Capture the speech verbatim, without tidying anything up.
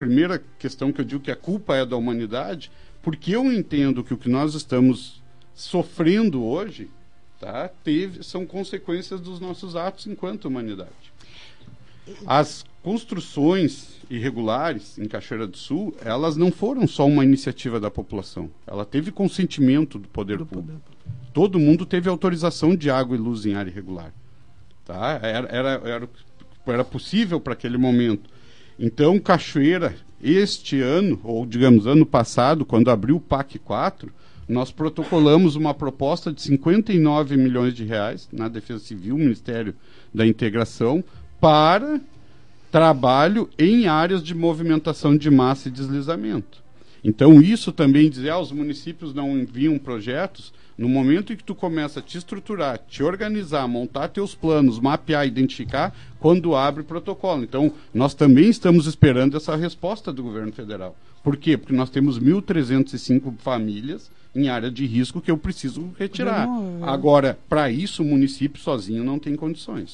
primeira questão que eu digo que a culpa é da humanidade, porque eu entendo que o que nós estamos sofrendo hoje, tá, teve, são consequências dos nossos atos enquanto humanidade. As construções irregulares em Cachoeira do Sul, elas não foram só uma iniciativa da população. Ela teve consentimento do poder do público. Poder. Todo mundo teve autorização de água e luz em área irregular. Tá? Era, era, era, era possível para aquele momento. Então, Cachoeira, este ano, ou digamos, ano passado, quando abriu o P A C quatro, nós protocolamos uma proposta de cinquenta e nove milhões de reais na Defesa Civil, Ministério da Integração, para trabalho em áreas de movimentação de massa e deslizamento. Então, isso também dizer, ah, os municípios não enviam projetos. No momento em que tu começa a te estruturar, te organizar, montar teus planos, mapear, identificar, quando abre protocolo. Então, nós também estamos esperando essa resposta do governo federal. Por quê? Porque nós temos mil trezentas e cinco famílias em área de risco que eu preciso retirar. Agora, para isso, o município sozinho não tem condições.